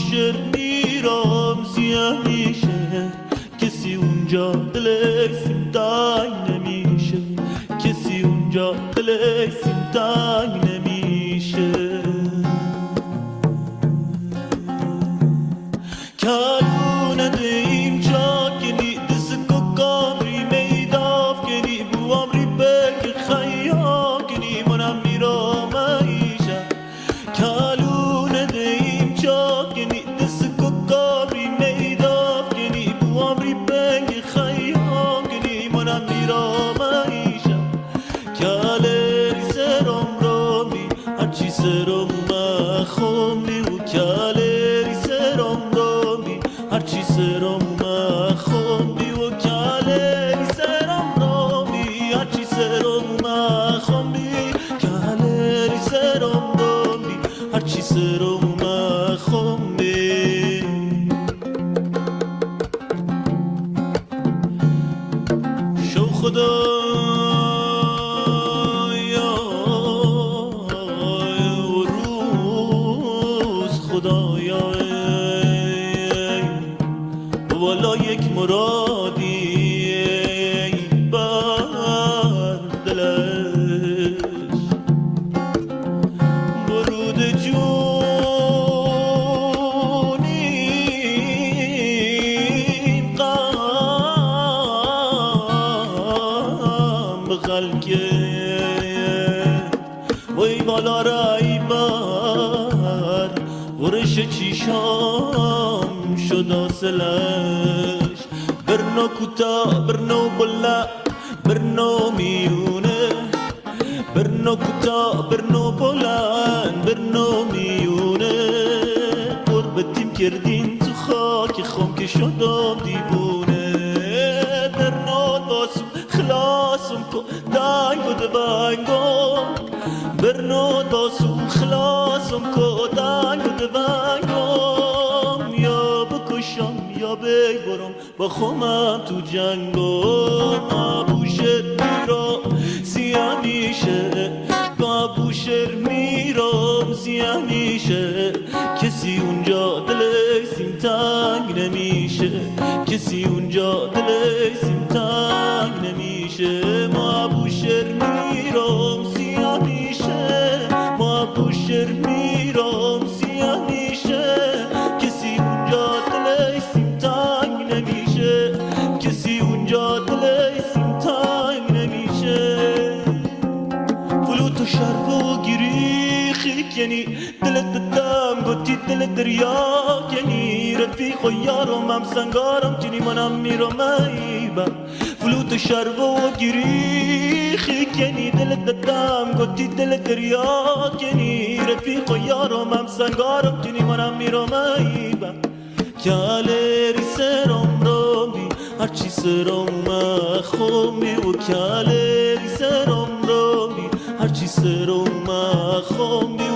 بوشهر میرم سیاه میشه کسی اونجا دلش سیم تنگ نمیشه کسی اونجا دلش سیم تنگ نمیشه کلونه دیم چاکنی دست کامری میداف کنی بو امری بک خیام کنی منم میرم ایشا کلونه دیم چاکنی دست کامری میداف کنی بو امری بک خیام کنی منم میرم ایشا کالری سرم رومی هرچی سرم مخومی و کالری سرم رومی هرچی سرم مخومی و کالری سرم رومی هرچی سرم مخومی کالری سرم رومی هرچی سرم مخومی شو خدا والا یک مرادی بر دلش برود جونیم غم بخلکه وی بالا رای بر ورش چیشام شد آسلش برنو کتا برنو بلا برنو میونه برنو کتا برنو بلند برنو میونه قربتیم کردین تو خاک خم که شدم دیوونه برنو باسم خلاصم کو دنگ و دبنگم برنو باسم خلاصم کو دنگ و دبنگم یا بکشم یا بگرم با خودم تو جنگم بوشهر میرم سیاه میشه با بوشهر میرم سیاه میشه کسی اونجا دلش سیم تنگ نمیشه کسی اونجا دلش سیم تنگ نمیشه ما بوشهر میرم سیاه میشه ما بوشهر میرم سیاه میشه کسی اونجا دلش سیم تنگ نمیشه کسی اونجا دلش سیم تنگ نمیشه فلوت و شرب و گیری خیک یعنی دلت دم گوتی دل دریا یعنی رفیق و یارم هم سنگارم کنی منم میرم ایبا فلوت و شرب و گیری خیک یعنی دلت دم گوتی دل دریا یعنی رفیق و یارم هم سنگارم کنی منم میرم ایبا کالری سرم رومی هرچی سرم مخومی و کالری سرم رومی هرچی سرم مخومی